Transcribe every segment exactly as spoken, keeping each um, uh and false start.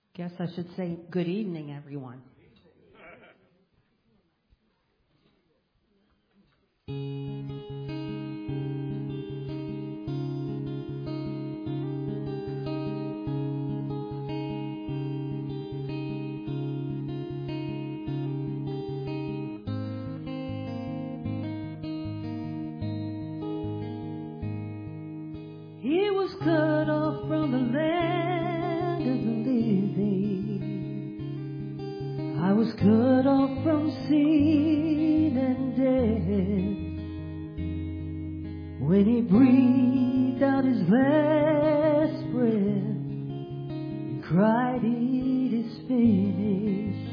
Guess I should say good evening, everyone. He was cut off from the land of the living. I was cut off from sin and death. When he breathed out his last breath and cried, "It is finished."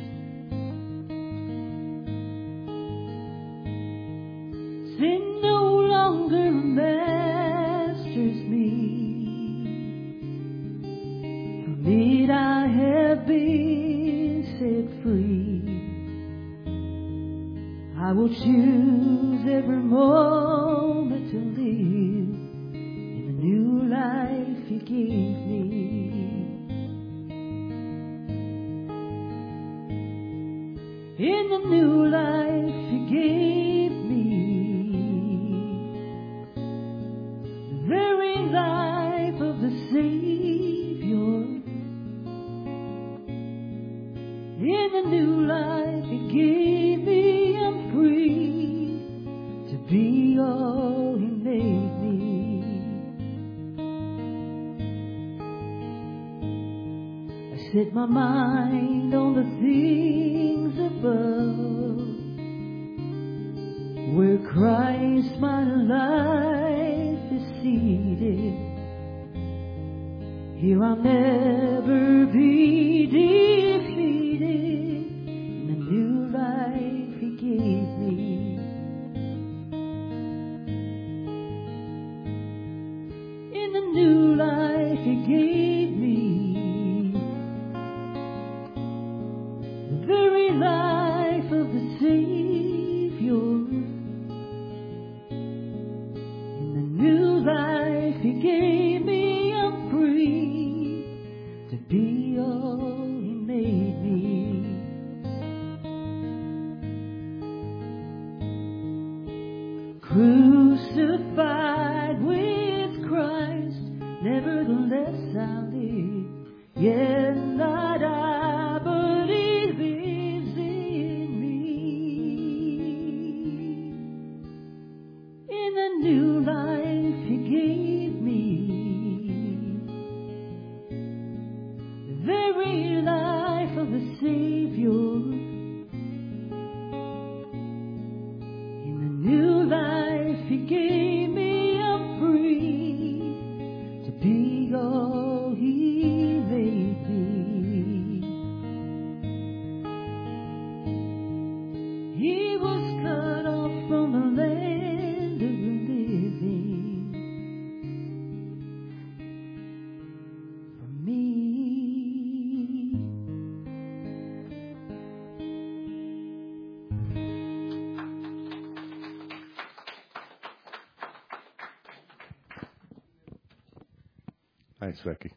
Sin no longer masters me. From it I have been set free. I will choose every moment to live in the new life He gave me. In the new life He gave me, the very life of the Savior. In the new life He gave me, I'm free to be all He made me. I set my mind on the things above, where Christ my life is seated. Here I'll never be defeated. In the new life He gave me. In the new life He gave me, the very life of the Savior. In the new life He gave me, I'm free to be all He made me. Crucified with Christ, nevertheless I live. Yet not I, but He lives in me. In the new life He gave me, the very life of the Savior. In the new life He gave me, I'm free to be all He made me. He was cut off from the land of the living for me. Thanks, Becky.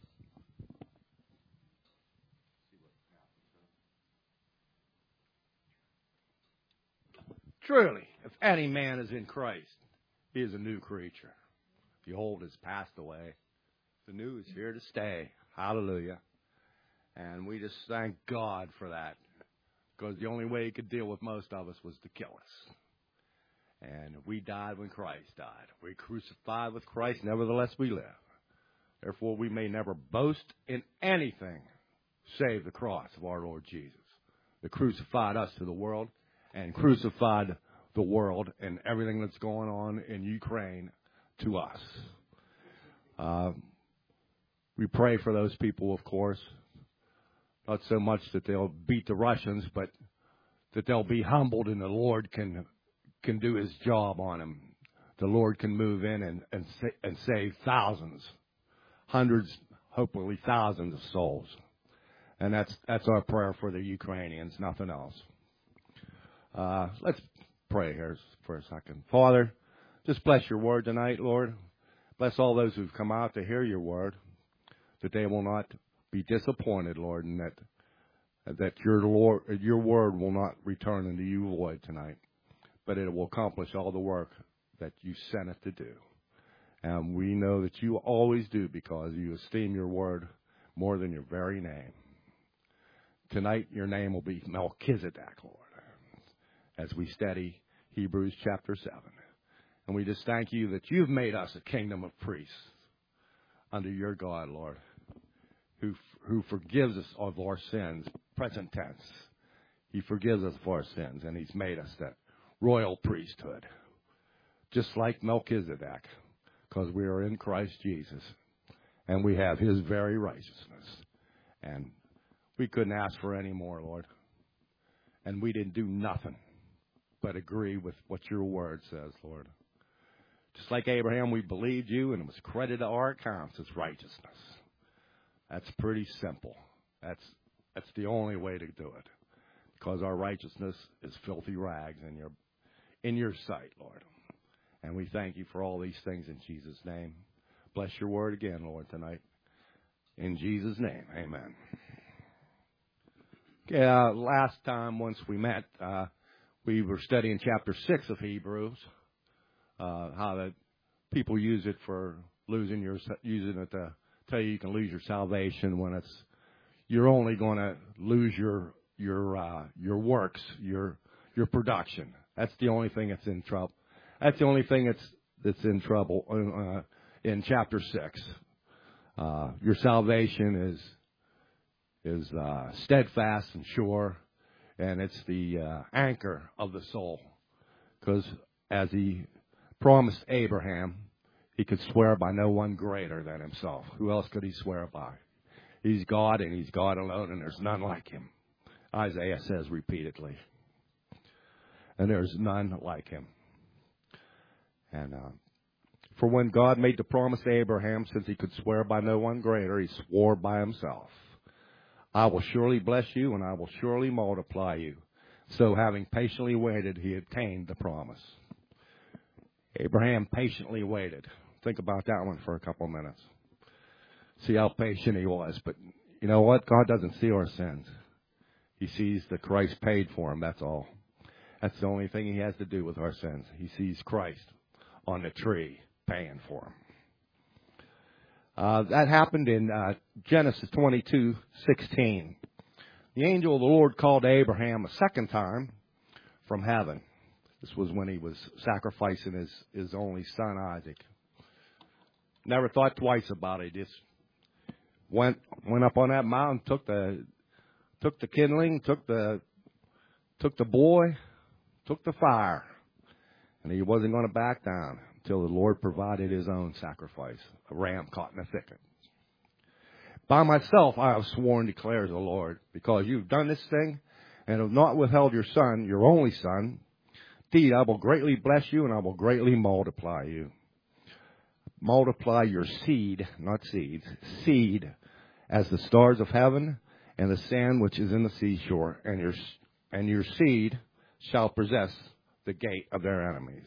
Truly, if any man is in Christ, he is a new creature. The old has passed away. The new is here to stay. Hallelujah. And we just thank God for that, because the only way He could deal with most of us was to kill us. And we died when Christ died. We crucified with Christ, nevertheless we live. Therefore, we may never boast in anything save the cross of our Lord Jesus, that crucified us to the world and crucified the world and everything that's going on in Ukraine to us. Uh, we pray for those people, of course, not so much that they'll beat the Russians, but that they'll be humbled and the Lord can can do His job on them. The Lord can move in and, and, sa- and save thousands. Hundreds, hopefully thousands of souls. And that's that's our prayer for the Ukrainians, nothing else. Uh, let's pray here for a second. Father, just bless your word tonight, Lord. Bless all those who've come out to hear your word, that they will not be disappointed, Lord, and that that your Lord, your word will not return unto you void tonight, but it will accomplish all the work that you sent it to do. And we know that you always do because you esteem your word more than your very name. Tonight, your name will be Melchizedek, Lord, as we study Hebrews chapter seven. And we just thank you that you've made us a kingdom of priests under your God, Lord, who who forgives us of our sins, present tense. He forgives us of our sins, and he's made us that royal priesthood, just like Melchizedek, because we are in Christ Jesus, and we have his very righteousness. And we couldn't ask for any more, Lord. And we didn't do nothing but agree with what your word says, Lord. Just like Abraham, we believed you, and it was credited to our accounts as righteousness. That's pretty simple. That's that's the only way to do it, because our righteousness is filthy rags in your in your sight, Lord. And we thank you for all these things in Jesus' name. Bless your word again, Lord, tonight. In Jesus' name, amen. Okay, uh, last time, once we met, uh, we were studying chapter six of Hebrews, uh, how the people use it for losing your using it to tell you you can lose your salvation when it's you're only going to lose your your uh, your works, your your production. That's the only thing that's in trouble. That's the only thing that's that's in trouble uh, in chapter six. Uh, your salvation is is uh, steadfast and sure, and it's the uh, anchor of the soul. Because as he promised Abraham, he could swear by no one greater than himself. Who else could he swear by? He's God, and he's God alone, and there's none like him. Isaiah says repeatedly. And there's none like him. And uh, for when God made the promise to Abraham, since he could swear by no one greater, he swore by himself. I will surely bless you, and I will surely multiply you. So having patiently waited, he obtained the promise. Abraham patiently waited. Think about that one for a couple of minutes. See how patient he was. But you know what? God doesn't see our sins. He sees that Christ paid for them. That's all. That's the only thing he has to do with our sins. He sees Christ on the tree paying for them. Uh, that happened in uh, Genesis twenty-two sixteen. The angel of the Lord called Abraham a second time from heaven. This was when he was sacrificing his, his only son, Isaac. Never thought twice about it. Just went went up on that mountain, took the took the kindling, took the took the boy, took the fire, and he wasn't going to back down until the Lord provided his own sacrifice, a ram caught in a thicket. By myself I have sworn, declares the Lord, because you've done this thing and have not withheld your son, your only son. Indeed, I will greatly bless you, and I will greatly multiply you. Multiply your seed, not seeds, seed, as the stars of heaven and the sand which is in the seashore, and your and your seed shall possess the gate of their enemies.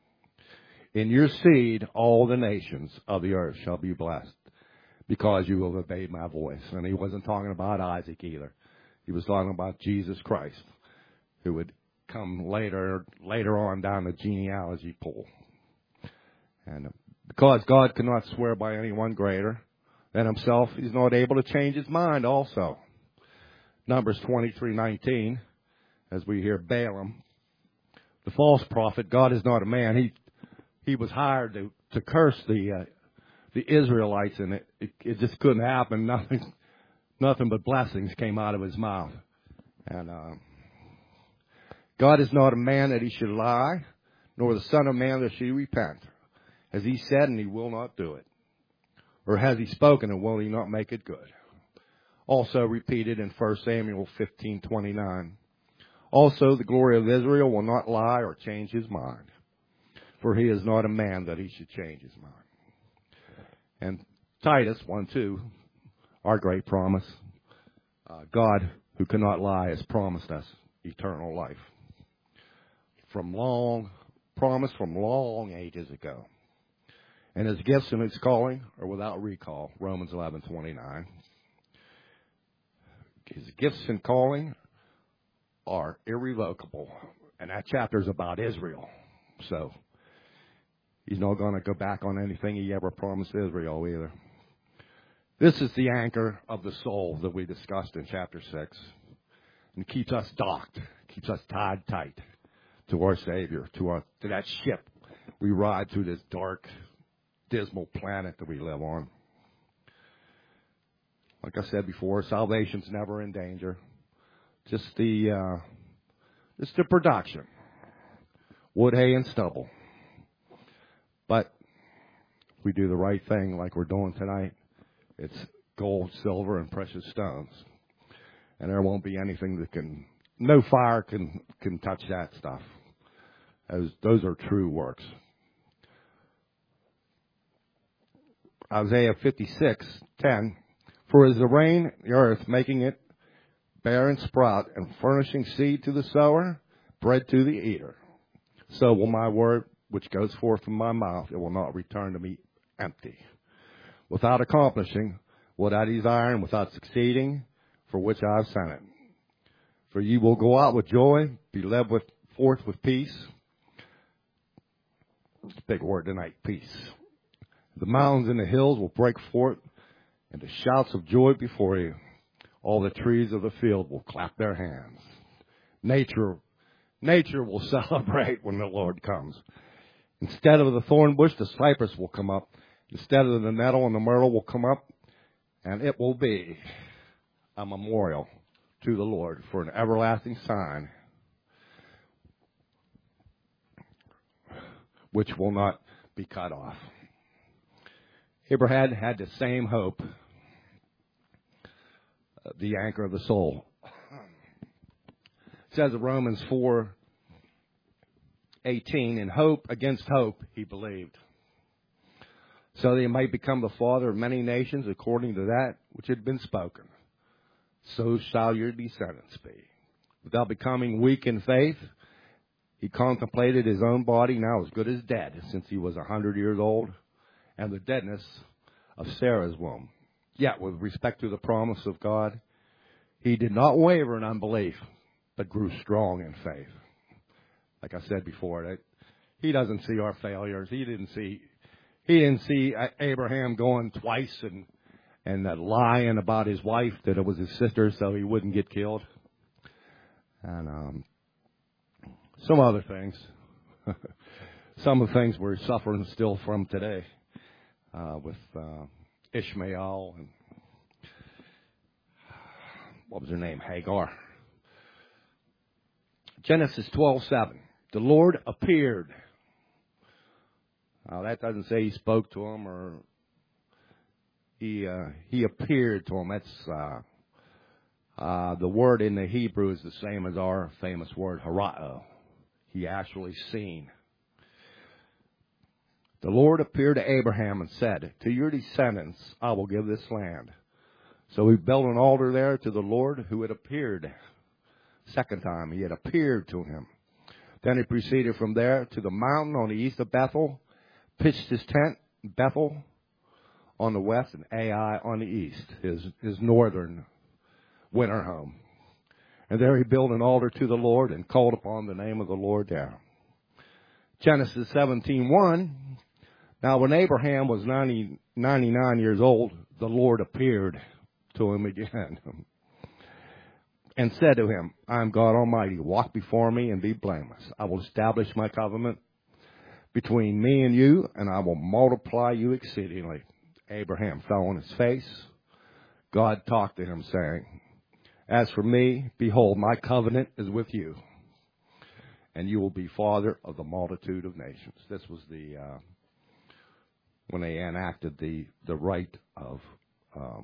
In your seed all the nations of the earth shall be blessed, because you have obeyed my voice. And he wasn't talking about Isaac either. He was talking about Jesus Christ, who would come later later on down the genealogy pool. And because God cannot swear by anyone greater than himself, he's not able to change his mind also. Numbers twenty-three nineteen, as we hear Balaam, the false prophet, God is not a man. He he was hired to, to curse the uh, the Israelites, and it, it, it just couldn't happen. Nothing nothing but blessings came out of his mouth. And uh, God is not a man that he should lie, nor the son of man that he repent. Has he said, and he will not do it? Or has he spoken, and will he not make it good? Also repeated in First Samuel fifteen twenty-nine. Also the glory of Israel will not lie or change his mind, for he is not a man that he should change his mind. And Titus one two, our great promise, uh, God who cannot lie has promised us eternal life. From long, promise from long ages ago. And his gifts and his calling are without recall, Romans eleven twenty-nine. His gifts and calling are irrevocable. And that chapter is about Israel. So he's not going to go back on anything he ever promised Israel either. This is the anchor of the soul that we discussed in chapter six. And keeps us docked, keeps us tied tight to our Savior, to our to that ship we ride through this dark, dismal planet that we live on. Like I said before, salvation's never in danger. Just the uh, just the production, wood, hay, and stubble. But if we do the right thing, like we're doing tonight, it's gold, silver, and precious stones, and there won't be anything that can, no fire can can touch that stuff. As those are true works. Isaiah fifty-six ten. For as the rain, the earth, making it bear and sprout, and furnishing seed to the sower, bread to the eater, so will my word which goes forth from my mouth, it will not return to me empty, without accomplishing what I desire, and without succeeding for which I have sent it. For ye will go out with joy, be led with, forth with peace. It's a big word tonight, peace. The mountains and the hills will break forth into shouts of joy before you. All the trees of the field will clap their hands. Nature, nature will celebrate when the Lord comes. Instead of the thorn bush, the cypress will come up. Instead of the nettle and the myrtle will come up. And it will be a memorial to the Lord for an everlasting sign, which will not be cut off. Abraham had the same hope, uh, the anchor of the soul. It says in Romans four eighteen, in hope against hope he believed, so that he might become the father of many nations according to that which had been spoken. So shall your descendants be. Without becoming weak in faith, he contemplated his own body, now as good as dead, since he was a hundred years old, and the deadness of Sarah's womb. Yet, with respect to the promise of God, he did not waver in unbelief, but grew strong in faith. Like I said before, that he doesn't see our failures. He didn't see, he didn't see Abraham going twice and and uh, lying about his wife that it was his sister, so he wouldn't get killed, and um, some other things. Some of the things we're suffering still from today. Uh, with uh, Ishmael and what was her name? Hagar. Genesis twelve seven. The Lord appeared. Now that doesn't say he spoke to him or he uh, he appeared to him. That's uh, uh, the word in the Hebrew is the same as our famous word hara'o. He actually seen. The Lord appeared to Abraham and said, to your descendants I will give this land. So he built an altar there to the Lord who had appeared. Second time he had appeared to him. Then he proceeded from there to the mountain on the east of Bethel, pitched his tent in Bethel on the west and Ai on the east, his, his northern winter home. And there he built an altar to the Lord and called upon the name of the Lord there. Genesis seventeen one. Now, when Abraham was ninety, ninety-nine years old, the Lord appeared to him again and said to him, I am God Almighty. Walk before me and be blameless. I will establish my covenant between me and you, and I will multiply you exceedingly. Abraham fell on his face. God talked to him, saying, as for me, behold, my covenant is with you, and you will be father of the multitude of nations. This was the... Uh, when they enacted the, the rite of um,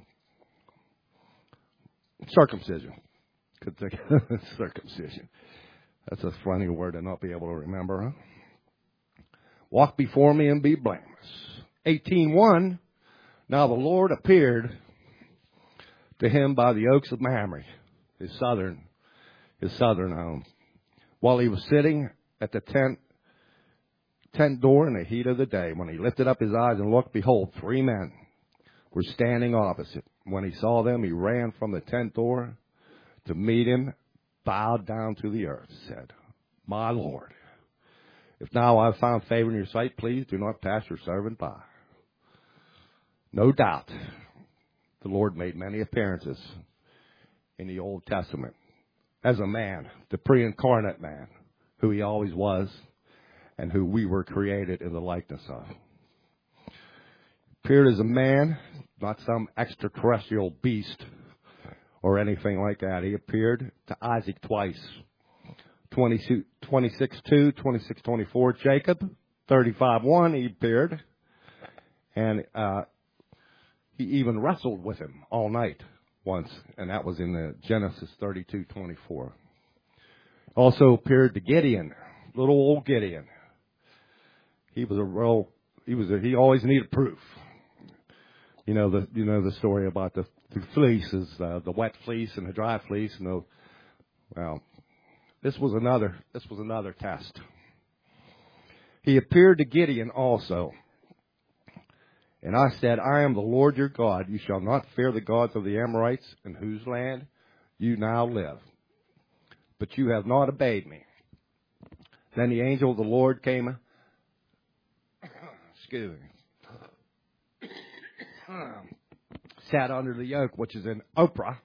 circumcision. Could think of circumcision. That's a funny word to not be able to remember, huh? Walk before me and be blameless. eighteen one. Now the Lord appeared to him by the oaks of Mamre, his southern, his southern home, while he was sitting at the tent tent door in the heat of the day. When he lifted up his eyes and looked, behold, three men were standing opposite. When he saw them, he ran from the tent door to meet him, bowed down to the earth, said, "My Lord, if now I have found favor in your sight, please do not pass your servant by." No doubt, the Lord made many appearances in the Old Testament as a man, the pre-incarnate man, who he always was and who we were created in the likeness of. Appeared as a man, not some extraterrestrial beast or anything like that. He appeared to Isaac twice. twenty-six two, twenty-six twenty-four, Jacob, thirty-five one, he appeared. And uh, he even wrestled with him all night once, and that was in the Genesis thirty-two twenty-four. Also appeared to Gideon, little old Gideon. He was a real, he was a, he always needed proof. You know the, you know the story about the, the fleeces, uh, the wet fleece and the dry fleece. And the, well, this was another, this was another test. He appeared to Gideon also. And I said, "I am the Lord your God. You shall not fear the gods of the Amorites, in whose land you now live. But you have not obeyed me." Then the angel of the Lord came, excuse me, sat under the oak, which is in Oprah.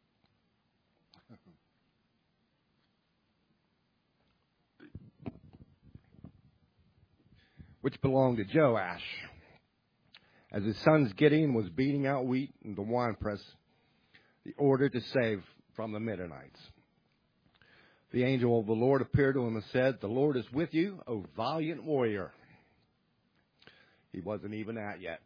Which belonged to Joash. As his son Gideon was beating out wheat in the winepress, the order to save from the Midianites. The angel of the Lord appeared to him and said, "The Lord is with you, O valiant warrior." He wasn't even that yet.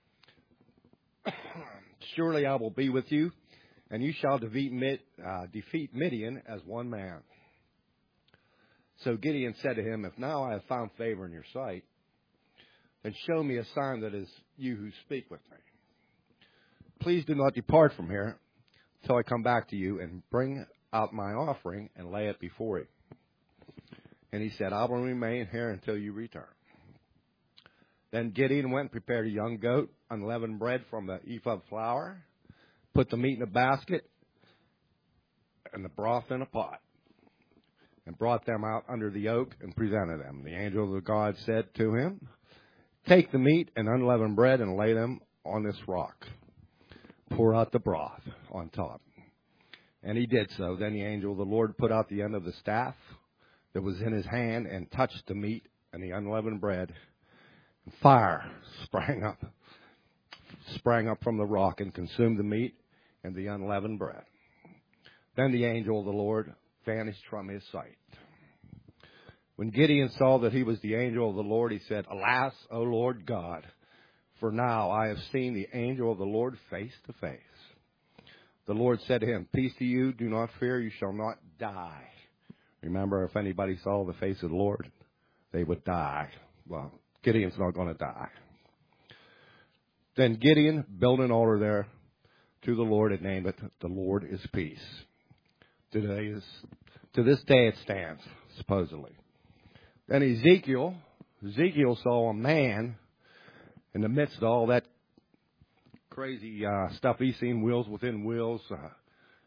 "Surely I will be with you, and you shall defeat, Mid, uh, defeat Midian as one man." So Gideon said to him, "If now I have found favor in your sight, then show me a sign that is you who speak with me. Please do not depart from here till I come back to you and bring out my offering and lay it before you." And he said, "I will remain here until you return." Then Gideon went and prepared a young goat, unleavened bread from the ephah of flour, put the meat in a basket, and the broth in a pot, and brought them out under the oak and presented them. The angel of God said to him, "Take the meat and unleavened bread and lay them on this rock. Pour out the broth on top." And he did so. Then the angel of the Lord put out the end of the staff that was in his hand and touched the meat and the unleavened bread. And fire sprang up, sprang up from the rock and consumed the meat and the unleavened bread. Then the angel of the Lord vanished from his sight. When Gideon saw that he was the angel of the Lord, he said, "Alas, O Lord God, for now I have seen the angel of the Lord face to face." The Lord said to him, "Peace to you, do not fear, you shall not die." Remember, if anybody saw the face of the Lord, they would die. Well, Gideon's not going to die. Then Gideon built an altar there to the Lord and named it, "The Lord is Peace." Today is, to this day it stands, supposedly. Then Ezekiel, Ezekiel saw a man in the midst of all that crazy uh, stuff he's seen, wheels within wheels, uh, uh,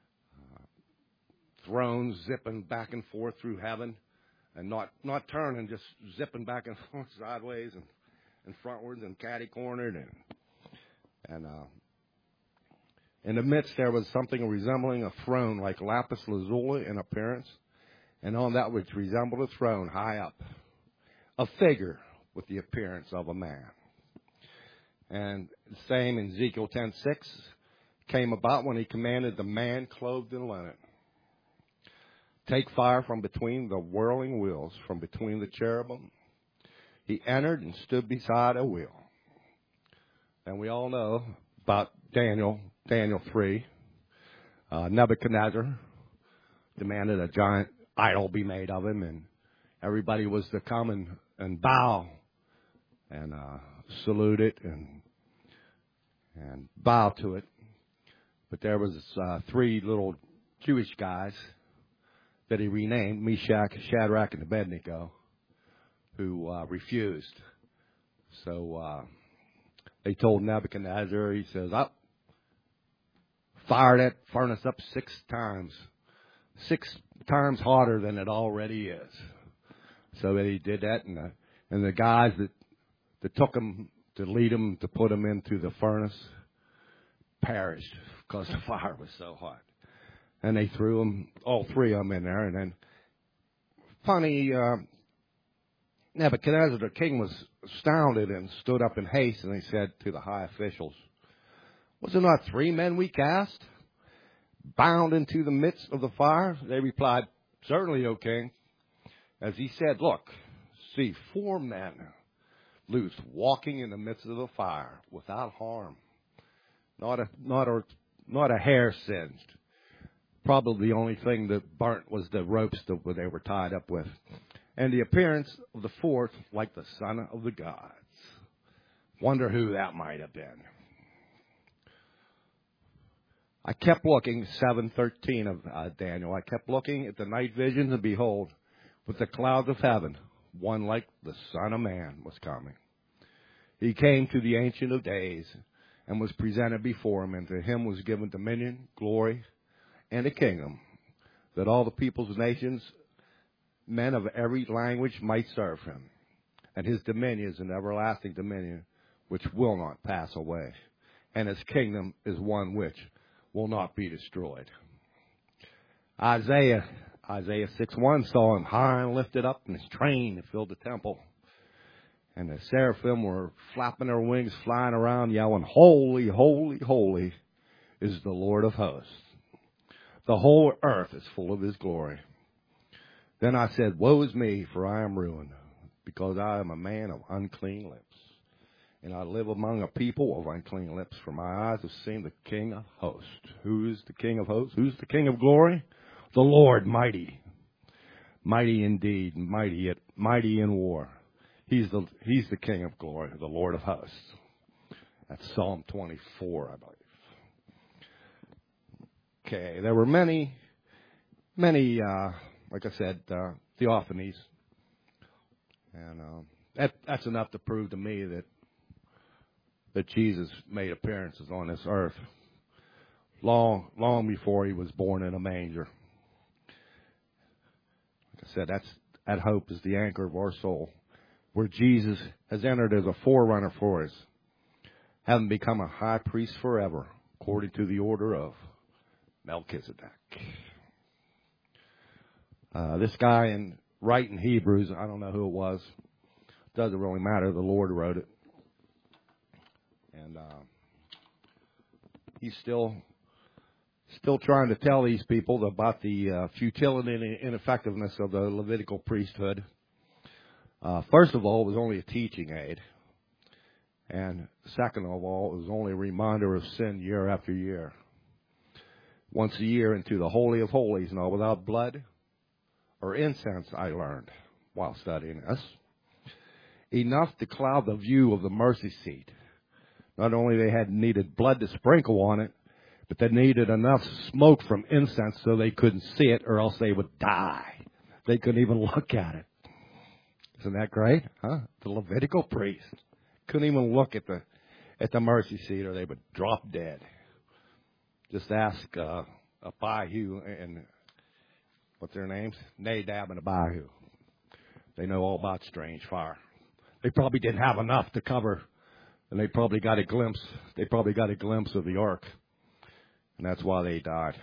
thrones zipping back and forth through heaven, and not, not turning, just zipping back and forth sideways and, and frontwards and catty-cornered. And, and uh, in the midst there was something resembling a throne like lapis lazuli in appearance, and on that which resembled a throne high up, a figure with the appearance of a man. And the same in Ezekiel ten six came about when he commanded the man clothed in linen, "Take fire from between the whirling wheels, from between the cherubim." He entered and stood beside a wheel. And we all know about Daniel, Daniel three. Uh, Nebuchadnezzar demanded a giant idol be made of him, and everybody was to come and, and bow and uh, salute it and and bow to it. But there was uh, three little Jewish guys that he renamed, Meshach, Shadrach, and Abednego, who uh, refused. So uh, they told Nebuchadnezzar, he says, "Up, fire that furnace up six times six times hotter than it already is. So he did that, and the, and the guys that, that took him to lead him to put him into the furnace perished because the fire was so hot. And they threw them, all three of them in there. And then, funny, uh, Nebuchadnezzar, the king, was astounded and stood up in haste, and he said to the high officials, "Was there not three men we cast, bound into the midst of the fire?" They replied, "Certainly, O king." As he said, "Look, see, four men loose, walking in the midst of the fire, without harm, not a not a not a hair singed. Probably the only thing that burnt was the ropes that they were tied up with, and the appearance of the fourth like the son of the gods." Wonder who that might have been. I kept looking, seven thirteen of uh, Daniel. I kept looking at the night visions, and behold, with the clouds of heaven, one like the Son of Man was coming. He came to the Ancient of Days and was presented before him, and to him was given dominion, glory, and a kingdom, that all the peoples, nations, men of every language might serve him. And his dominion is an everlasting dominion which will not pass away, and his kingdom is one which will not be destroyed. Isaiah Isaiah six one saw him high and lifted up, and his train filled the temple. And the seraphim were flapping their wings, flying around, yelling, "Holy, holy, holy is the Lord of hosts. The whole earth is full of his glory." Then I said, "Woe is me, for I am ruined, because I am a man of unclean lips, and I live among a people of unclean lips, for my eyes have seen the King of hosts." Who is the King of hosts? Who's the King of glory? The Lord mighty. Mighty indeed, mighty at, mighty in war. He's the He's the King of glory, the Lord of hosts. That's Psalm twenty-four, I believe. Okay, there were many, many, uh, like I said, uh, theophanies. And um, that, that's enough to prove to me that that Jesus made appearances on this earth long, long before he was born in a manger. Like I said, that's that hope is the anchor of our soul, where Jesus has entered as a forerunner for us, having become a high priest forever, according to the order of Melchizedek. Uh, this guy in writing Hebrews, I don't know who it was. Doesn't really matter. The Lord wrote it. And uh, he's still still trying to tell these people about the uh, futility and ineffectiveness of the Levitical priesthood. Uh, first of all, it was only a teaching aid. And second of all, it was only a reminder of sin year after year. Once a year into the Holy of Holies, and all without blood or incense, I learned while studying this. Enough to cloud the view of the mercy seat. Not only they had needed blood to sprinkle on it, but they needed enough smoke from incense so they couldn't see it, or else they would die. They couldn't even look at it. Isn't that great? Huh? The Levitical priest couldn't even look at the at the mercy seat, or they would drop dead. Just ask uh, Abihu and what's their names? Nadab and Abihu. They know all about strange fire. They probably didn't have enough to cover, and they probably got a glimpse. They probably got a glimpse of the ark, and that's why they died.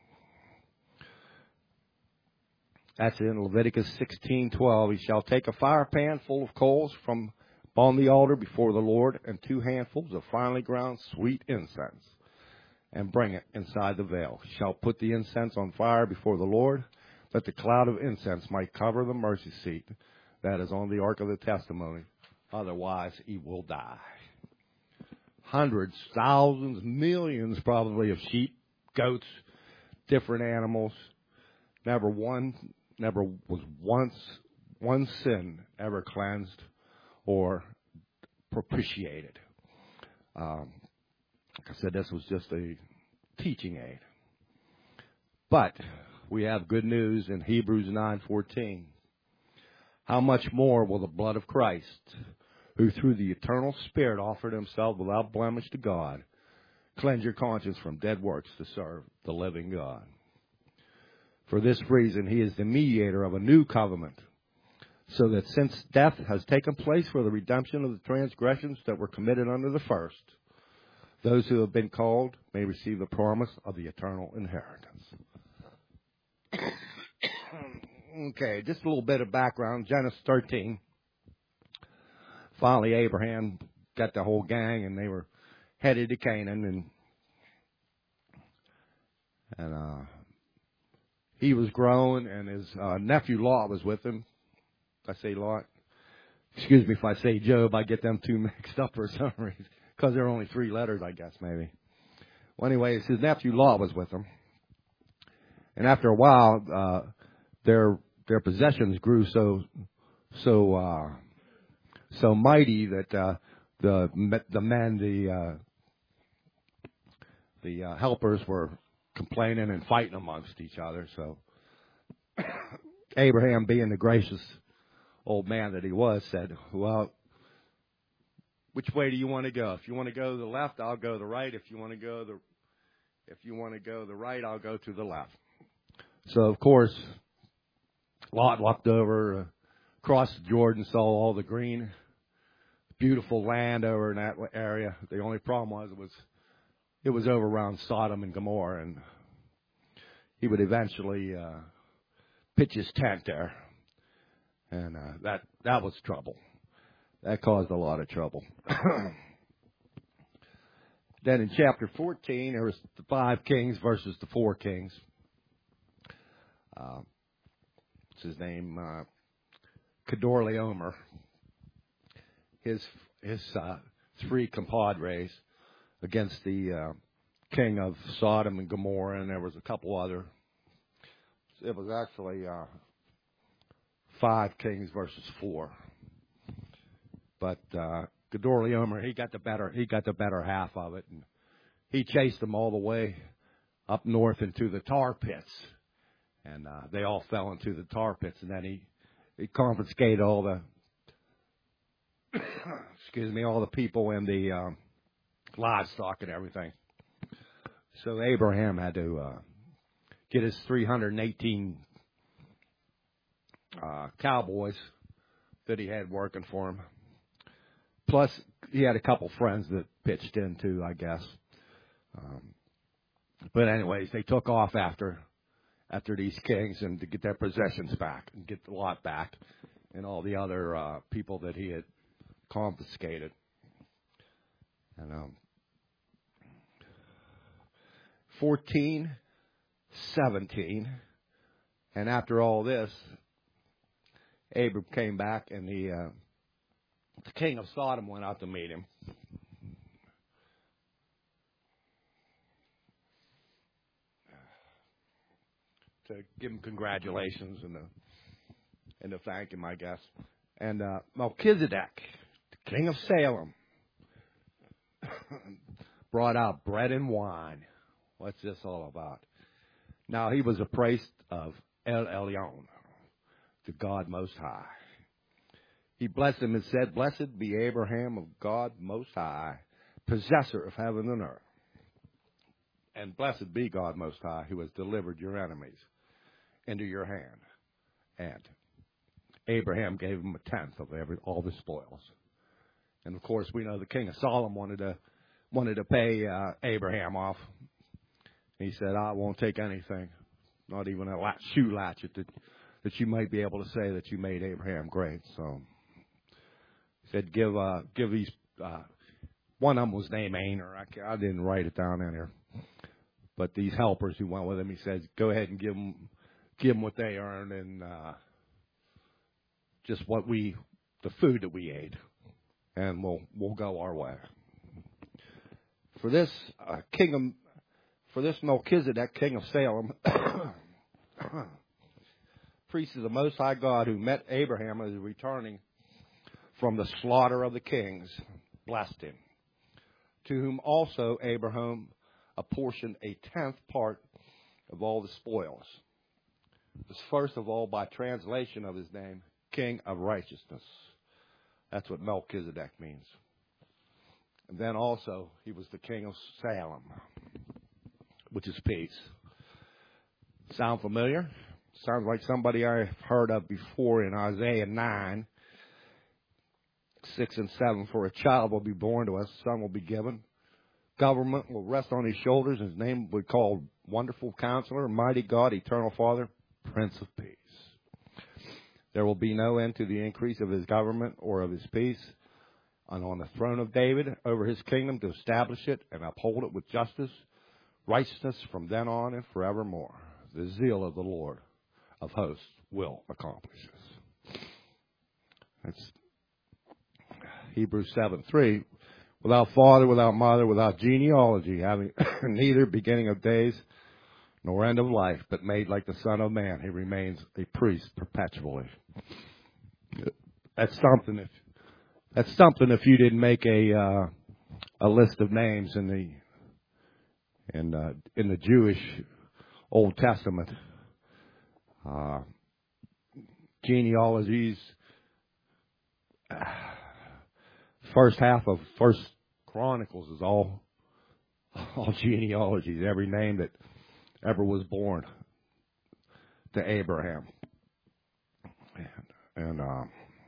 That's in Leviticus sixteen twelve. He shall take a fire pan full of coals from upon the altar before the Lord, and two handfuls of finely ground sweet incense, and bring it inside the veil. He shall put the incense on fire before the Lord, that the cloud of incense might cover the mercy seat that is on the ark of the testimony. Otherwise, he will die. Hundreds, thousands, millions probably of sheep, goats, different animals. Never one, never was once one sin ever cleansed or propitiated. Um, like I said, this was just a teaching aid. But we have good news in Hebrews nine fourteen. How much more will the blood of Christ, who through the eternal Spirit offered himself without blemish to God, cleanse your conscience from dead works to serve the living God? For this reason, he is the mediator of a new covenant, so that since death has taken place for the redemption of the transgressions that were committed under the first, those who have been called may receive the promise of the eternal inheritance. Okay, just a little bit of background. Genesis thirteen. Finally, Abraham got the whole gang, and they were headed to Canaan, and and uh, he was grown, and his uh, nephew Lot was with him. I say Lot. Excuse me if I say Job. I get them two mixed up for some reason, because there are only three letters, I guess, maybe. Well, anyways, his nephew Lot was with him, and after a while, uh, their their possessions grew so so uh, so mighty that uh, the the men, the uh, the uh, helpers were complaining and fighting amongst each other. So Abraham, being the gracious old man that he was, said, "Well, which way do you want to go? If you want to go to the left, I'll go to the right. If you want to go the if you want to go to the right, I'll go to the left." So of course, Lot walked over, uh, across the Jordan, saw all the green, beautiful land over in that area. The only problem was it was it was over around Sodom and Gomorrah, and he would eventually uh, pitch his tent there, and uh, that that was trouble. That caused a lot of trouble. Then in chapter fourteen, there was the five kings versus the four kings. Uh, what's his name? Uh, Kedorlaomer. His his uh, three compadres against the uh, king of Sodom and Gomorrah, and there was a couple other. It was actually uh, five kings versus four. But uh, Kedorlaomer, he got the better. He got the better half of it, and he chased them all the way up north into the tar pits, and uh, they all fell into the tar pits. And then he, he confiscated all the, excuse me, all the people and the um, livestock and everything. So Abraham had to uh, get his three hundred eighteen uh, cowboys that he had working for him. Plus, he had a couple friends that pitched in too, I guess. Um, but anyways, they took off after after these kings and to get their possessions back and get the lot back and all the other uh, people that he had confiscated. And um, fourteen, seventeen, and after all this, Abram came back, and the uh, the king of Sodom went out to meet him. To give him congratulations and to, and to thank him, I guess. And uh, Melchizedek, the king of Salem, brought out bread and wine. What's this all about? Now, he was a priest of El Elyon, the God Most High. He blessed him and said, "Blessed be Abraham of God Most High, possessor of heaven and earth. And blessed be God Most High, who has delivered your enemies into your hand." And Abraham gave him a tenth of every all the spoils. And of course, we know the king of Sodom wanted to wanted to pay uh, Abraham off. He said, "I won't take anything, not even a latch, shoe latchet that that you might be able to say that you made Abraham great." So he said, "Give uh, give these." Uh, one of them was named Aner. I, I didn't write it down in here, but these helpers who went with him, he says, "Go ahead and give them, give them what they earned, and uh, just what we, the food that we ate, and we'll we'll go our way." For this uh, king of, for this Melchizedek, king of Salem, priest of the Most High God, who met Abraham as he was returning from the slaughter of the kings, blessed him. To whom also Abraham apportioned a tenth part of all the spoils. This first of all, by translation of his name, King of Righteousness. That's what Melchizedek means. And then also, he was the king of Salem, which is peace. Sound familiar? Sounds like somebody I've heard of before in Isaiah nine, six and seven. For a child will be born to us, a son will be given. Government will rest on his shoulders. His name will be called Wonderful Counselor, Mighty God, Eternal Father, Prince of Peace. There will be no end to the increase of his government or of his peace. And on the throne of David, over his kingdom, to establish it and uphold it with justice, righteousness from then on and forevermore. The zeal of the Lord of hosts will accomplish this. That's Hebrews seven three. Without father, without mother, without genealogy, having neither beginning of days nor end of life, but made like the Son of Man, he remains a priest perpetually. That's something. If that's something, if you didn't make a uh, a list of names in the in uh, in the Jewish Old Testament, uh, genealogies. Uh, First half of First Chronicles is all all genealogies, every name that ever was born to Abraham. And, and uh,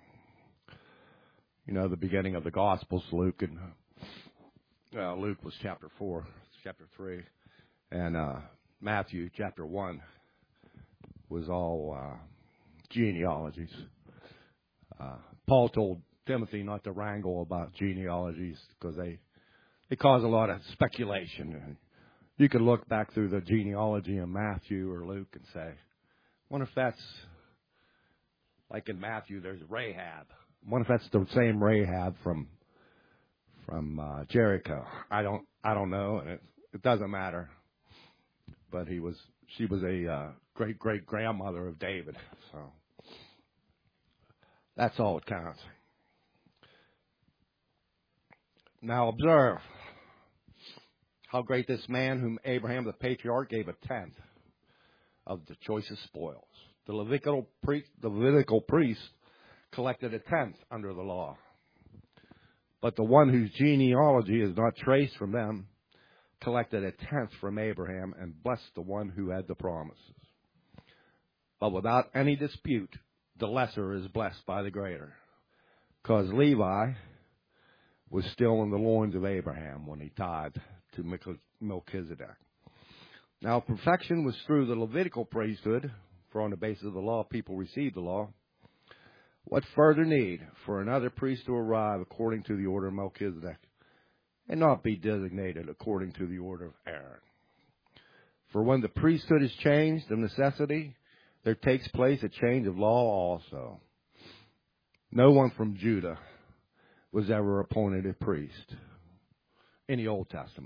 you know, the beginning of the Gospels, Luke and uh, Luke was chapter four, chapter three, and uh, Matthew chapter one was all uh, genealogies. Uh, Paul told Timothy not to wrangle about genealogies because they they cause a lot of speculation. You could look back through the genealogy in Matthew or Luke and say, I wonder if that's like in Matthew. There's Rahab. I wonder if that's the same Rahab from from uh, Jericho. I don't I don't know, and it, it doesn't matter. But he was she was a uh, great great grandmother of David, so that's all it counts. Now observe how great this man whom Abraham the patriarch gave a tenth of the choicest spoils. The Levitical priest, the Levitical priest collected a tenth under the law. But the one whose genealogy is not traced from them collected a tenth from Abraham and blessed the one who had the promises. But without any dispute, the lesser is blessed by the greater. Because Levi was still in the loins of Abraham when he tithed to Melchizedek. Now, perfection was through the Levitical priesthood, for on the basis of the law, people received the law. What further need for another priest to arrive according to the order of Melchizedek, and not be designated according to the order of Aaron? For when the priesthood is changed of necessity, there takes place a change of law also. No one from Judah was ever appointed a priest in the Old Testament.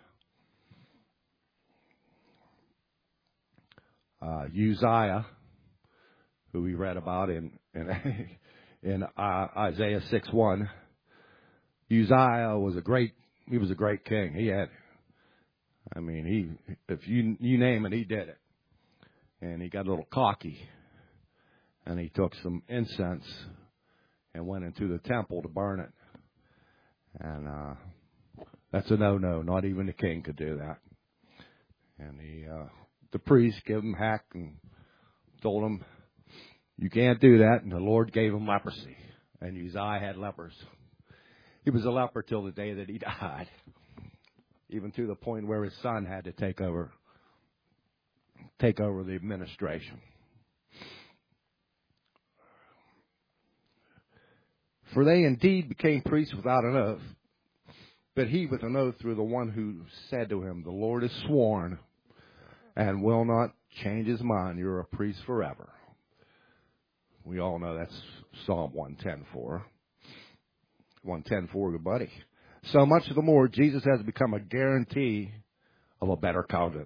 Uh, Uzziah, who we read about in in, in uh, Isaiah six one, Uzziah was a great he was a great king. He had, I mean, he if you you name it, he did it. And he got a little cocky, and he took some incense and went into the temple to burn it. And uh, that's a no-no. Not even the king could do that. And the uh, the priest gave him heck and told him, you can't do that. And the Lord gave him leprosy. And Uzziah had lepers. He was a leper till the day that he died. Even to the point where his son had to take over, take over the administration. For they indeed became priests without an oath, but he with an oath through the one who said to him, the Lord has sworn and will not change his mind. You're a priest forever. We all know that's Psalm one ten four. one ten four, good buddy. So much the more, Jesus has become a guarantee of a better covenant.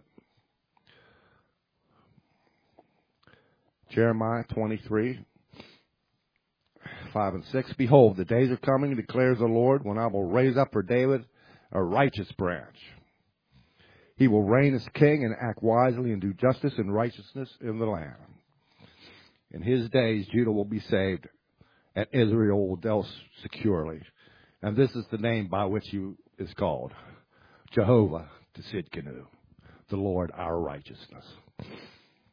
Jeremiah twenty-three. five and six. Behold, the days are coming, declares the Lord, when I will raise up for David a righteous branch. He will reign as king and act wisely and do justice and righteousness in the land. In his days, Judah will be saved, and Israel will dwell securely. And this is the name by which he is called, Jehovah Tsidkenu, the Lord our righteousness.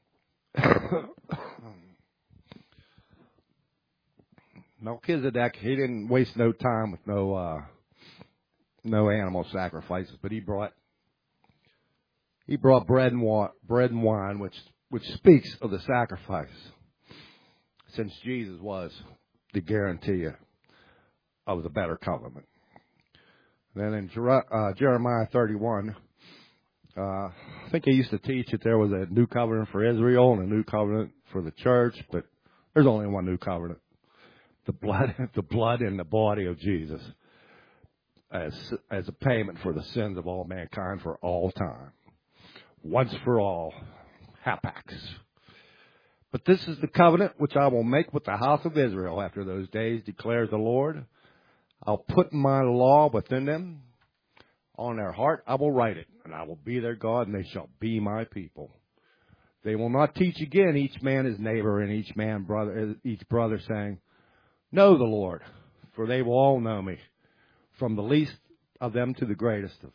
Melchizedek, he didn't waste no time with no uh, no animal sacrifices, but he brought he brought bread and wa- bread and wine, which which speaks of the sacrifice, since Jesus was the guarantee of the better covenant. Then in Jer- uh, Jeremiah thirty-one, uh, I think he used to teach that there was a new covenant for Israel and a new covenant for the church, but there's only one new covenant. The blood, the blood and the body of Jesus as, as a payment for the sins of all mankind for all time. Once for all, hapax. But this is the covenant which I will make with the house of Israel after those days, declares the Lord. I'll put my law within them. On their heart I will write it, and I will be their God, and they shall be my people. They will not teach again each man his neighbor and each man brother, each brother, saying, know the Lord, for they will all know me, from the least of them to the greatest of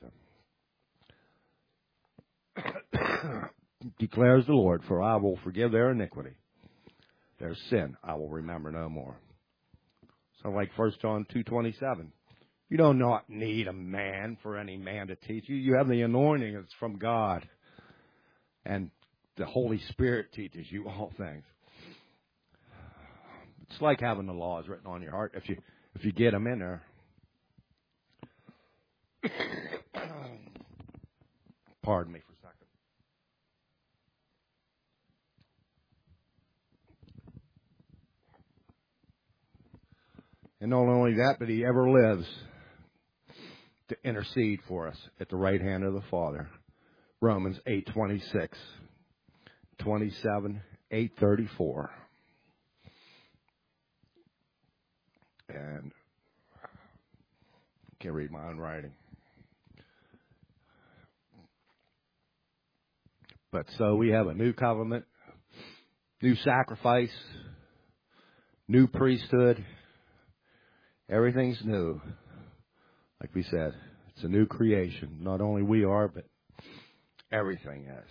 them. Declares the Lord, for I will forgive their iniquity. Their sin I will remember no more. So like First John two twenty-seven. You do not need a man for any man to teach you. You have the anointing that's from God. And the Holy Spirit teaches you all things. It's like having the laws written on your heart if you if you get them in there. Pardon me for a second. And not only that, but he ever lives to intercede for us at the right hand of the Father. Romans eight twenty-six, twenty-seven, eight thirty-four. And I can't read my own writing. But so we have a new covenant, new sacrifice, new priesthood. Everything's new. Like we said, it's a new creation. Not only we are, but everything is.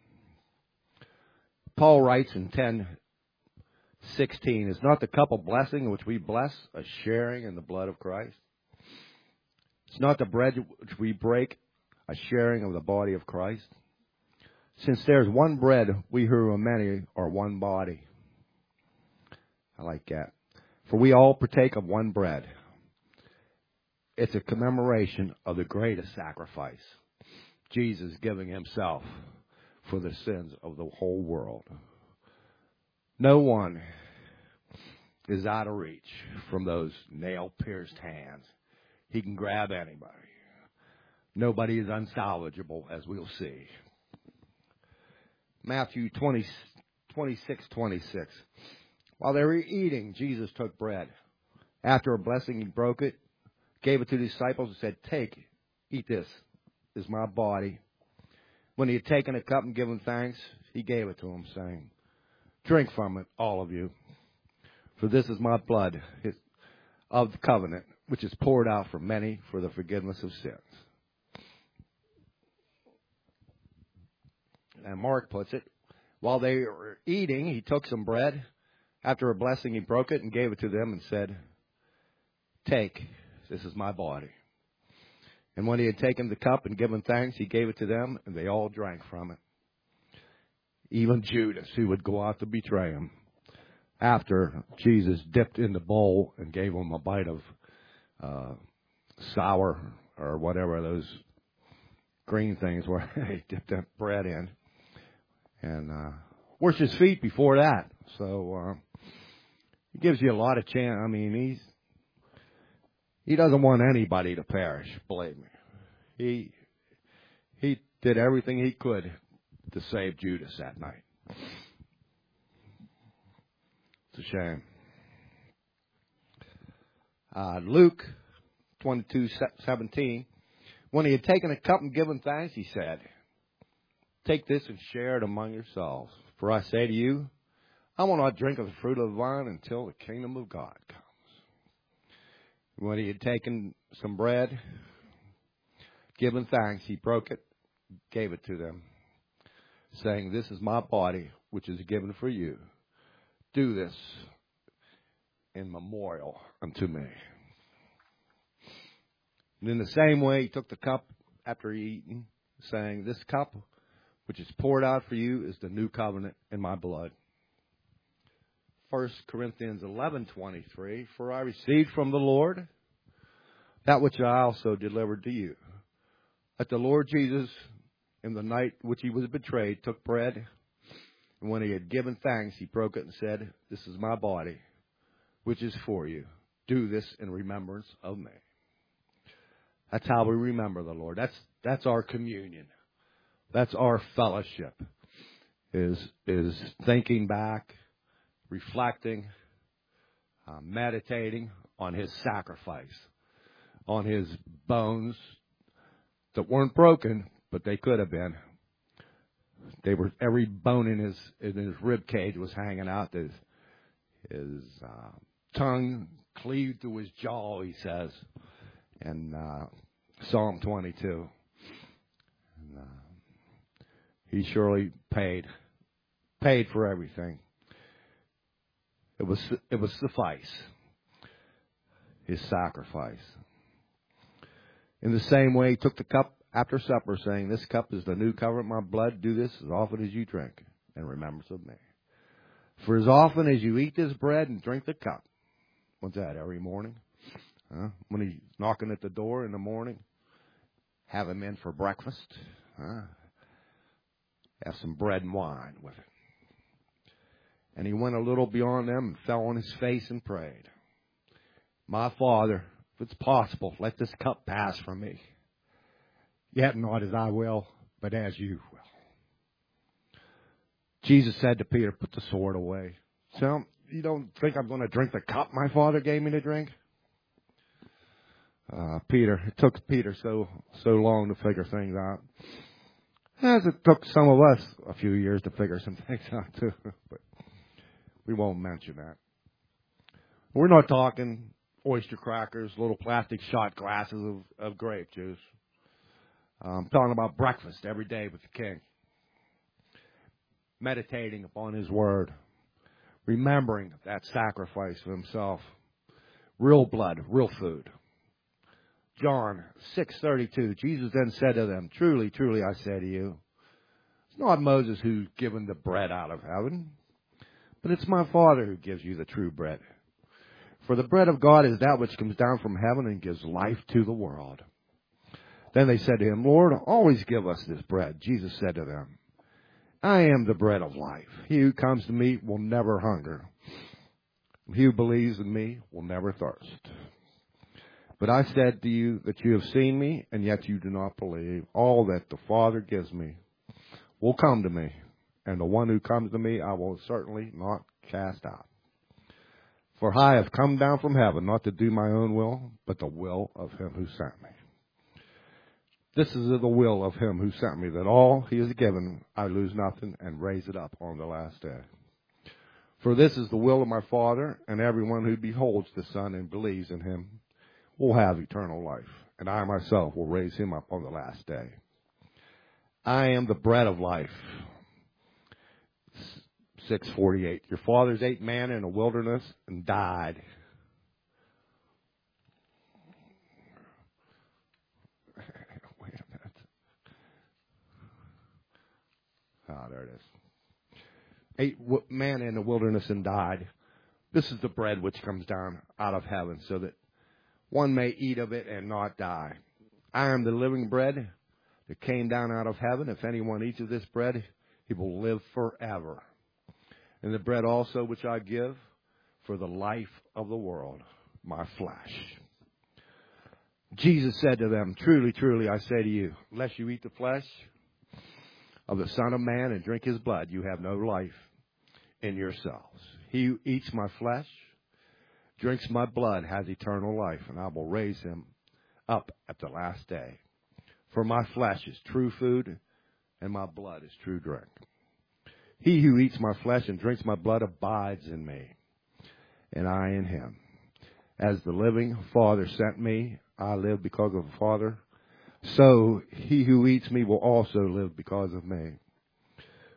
Paul writes in ten sixteen, is not the cup of blessing which we bless a sharing in the blood of Christ? It's not the bread which we break a sharing of the body of Christ? Since there's one bread, we who are many are one body. I like that. For we all partake of one bread. It's a commemoration of the greatest sacrifice, Jesus giving himself for the sins of the whole world. No one is out of reach from those nail-pierced hands. He can grab anybody. Nobody is unsalvageable, as we'll see. Matthew twenty, twenty-six, twenty-six. While they were eating, Jesus took bread. After a blessing, he broke it, gave it to the disciples, and said, take, eat this, this is my body. When he had taken a cup and given thanks, he gave it to them, saying, drink from it, all of you, for this is my blood of the covenant, which is poured out for many for the forgiveness of sins. And Mark puts it, while they were eating, he took some bread. After a blessing, he broke it and gave it to them and said, take, this is my body. And when he had taken the cup and given thanks, he gave it to them, and they all drank from it. Even Judas, who would go out to betray him, after Jesus dipped in the bowl and gave him a bite of uh, sour or whatever those green things were, he dipped that bread in. And uh, washed his feet before that. So uh, he gives you a lot of chance. I mean, he's he doesn't want anybody to perish, believe me. He he did everything he could to save Judas that night. It's a shame. Uh, Luke twenty-two seventeen. When he had taken a cup and given thanks, he said, take this and share it among yourselves. For I say to you, I will not drink of the fruit of the vine until the kingdom of God comes. When he had taken some bread, given thanks, he broke it, gave it to them, saying, this is my body, which is given for you. Do this in memorial unto me. And in the same way, he took the cup after he eaten, saying, this cup, which is poured out for you, is the new covenant in my blood. First Corinthians eleven twenty-three, for I received from the Lord that which I also delivered to you, that the Lord Jesus, in the night which he was betrayed, took bread, and when he had given thanks, he broke it and said, this is my body, which is for you. Do this in remembrance of me. That's how we remember the Lord. That's that's our communion. That's our fellowship, is, is thinking back, reflecting, uh, meditating on his sacrifice, on his bones that weren't broken, but they could have been. They were, every bone in his in his rib cage was hanging out. His, his uh, tongue cleaved to his jaw, he says, in uh, Psalm twenty-two. And, uh, he surely paid, paid for everything. It was it was suffice, his sacrifice. In the same way, he took the cup after supper, saying, this cup is the new covenant, my blood. Do this as often as you drink in remembrance of me. For as often as you eat this bread and drink the cup. What's that, every morning? Huh? When he's knocking at the door in the morning, have him in for breakfast. Huh? Have some bread and wine with it. And he went a little beyond them and fell on his face and prayed, my Father, if it's possible, let this cup pass from me. Yet not as I will, but as you will. Jesus said to Peter, put the sword away. So, you don't think I'm going to drink the cup my Father gave me to drink? Uh, Peter, it took Peter so so long to figure things out. As it took some of us a few years to figure some things out too. But we won't mention that. We're not talking oyster crackers, little plastic shot glasses of, of grape juice. I'm talking about breakfast every day with the King. Meditating upon his word. Remembering that sacrifice of himself. Real blood, real food. John six thirty-two, Jesus then said to them, truly, truly, I say to you, it's not Moses who's given the bread out of heaven, but it's my Father who gives you the true bread. For the bread of God is that which comes down from heaven and gives life to the world. Then they said to him, Lord, always give us this bread. Jesus said to them, I am the bread of life. He who comes to me will never hunger. He who believes in me will never thirst. But I said to you that you have seen me, and yet you do not believe. All that the Father gives me will come to me, and the one who comes to me I will certainly not cast out. For I have come down from heaven, not to do my own will, but the will of him who sent me. This is the will of him who sent me, that all he has given I lose nothing, and raise it up on the last day. For this is the will of my Father, and everyone who beholds the Son and believes in him will have eternal life, and I myself will raise him up on the last day. I am the bread of life. six forty-eight. Your fathers ate manna in the wilderness and died. Wait a minute. Ah, there it is. Ate manna in the wilderness and died. This is the bread which comes down out of heaven, so that one may eat of it and not die. I am the living bread that came down out of heaven. If anyone eats of this bread, he will live forever. And the bread also which I give for the life of the world, my flesh. Jesus said to them, truly, truly, I say to you, unless you eat the flesh of the Son of Man and drink his blood, you have no life in yourselves. He who eats my flesh, drinks my blood, has eternal life, and I will raise him up at the last day. For my flesh is true food, and my blood is true drink. He who eats my flesh and drinks my blood abides in me, and I in him. As the living Father sent me, I live because of the Father. So he who eats me will also live because of me.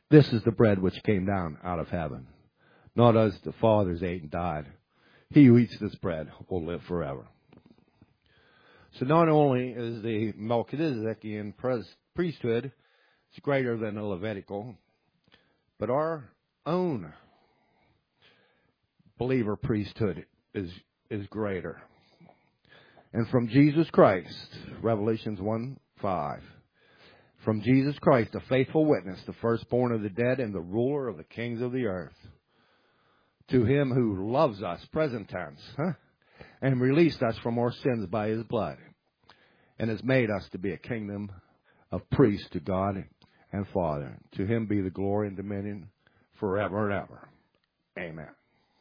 This is the bread which came down out of heaven, not as the fathers ate and died. He who eats this bread will live forever. So not only is the Melchizedekian priesthood greater than the Levitical, but our own believer priesthood is, is greater. And from Jesus Christ, Revelations one five, from Jesus Christ, the faithful witness, the firstborn of the dead and the ruler of the kings of the earth, to him who loves us, present tense, huh? and released us from our sins by his blood, and has made us to be a kingdom of priests to God and Father. To him be the glory and dominion forever and ever. Amen.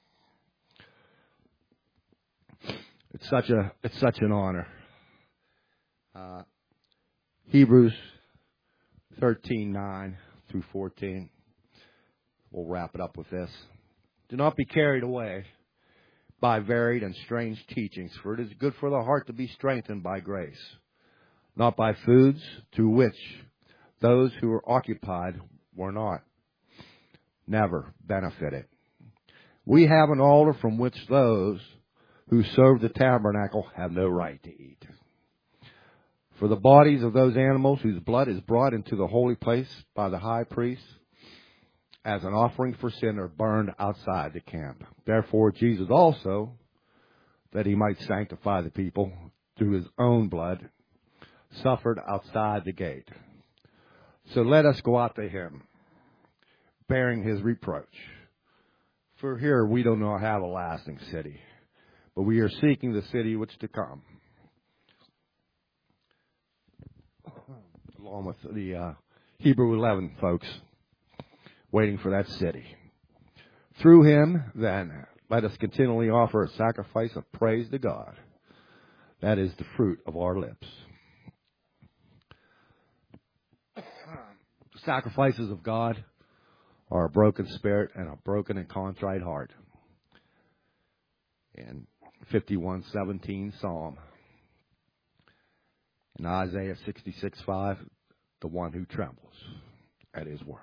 It's such a it's such an honor. Uh, Hebrews thirteen nine through fourteen. We'll wrap it up with this. Do not be carried away by varied and strange teachings, for it is good for the heart to be strengthened by grace, not by foods to which those who were occupied were not, never benefited. We have an altar from which those who serve the tabernacle have no right to eat. For the bodies of those animals whose blood is brought into the holy place by the high priest as an offering for sin are burned outside the camp. Therefore Jesus also, that he might sanctify the people through his own blood, suffered outside the gate. So let us go out to him, bearing his reproach. For here we do not have a lasting city, but we are seeking the city which to come. Along with the uh, Hebrew eleven folks, waiting for that city. Through him, then, let us continually offer a sacrifice of praise to God. That is the fruit of our lips. The sacrifices of God are a broken spirit and a broken and contrite heart. In fifty-one seventeen Psalm. In Isaiah sixty-six five, the one who trembles at his word.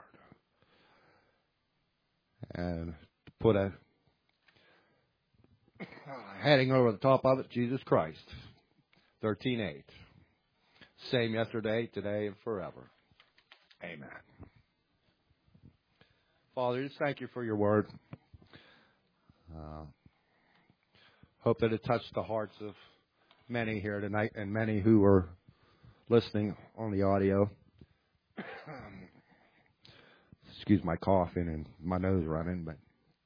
And to put a heading over the top of it, Jesus Christ, thirteen eight. Same yesterday, today, and forever. Amen. Father, just thank you for your word. Uh, hope that it touched the hearts of many here tonight and many who are listening on the audio. Excuse my coughing and my nose running, but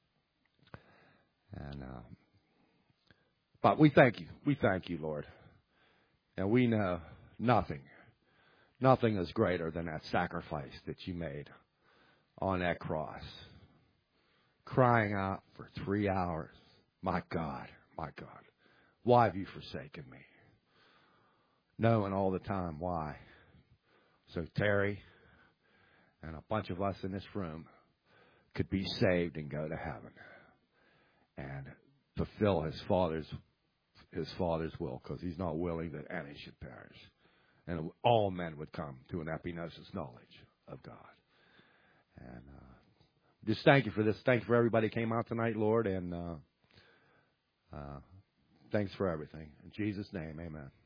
and uh, but we thank you. We thank you, Lord. And we know nothing, nothing is greater than that sacrifice that you made on that cross, crying out for three hours, my God, my God, why have you forsaken me? Knowing all the time why. So Terry and a bunch of us in this room could be saved and go to heaven and fulfill his father's his father's will, because he's not willing that any should perish, and all men would come to an epignosis knowledge of God. And uh, just thank you for this. Thanks for everybody who came out tonight, Lord, and uh, uh, thanks for everything. In Jesus' name, amen.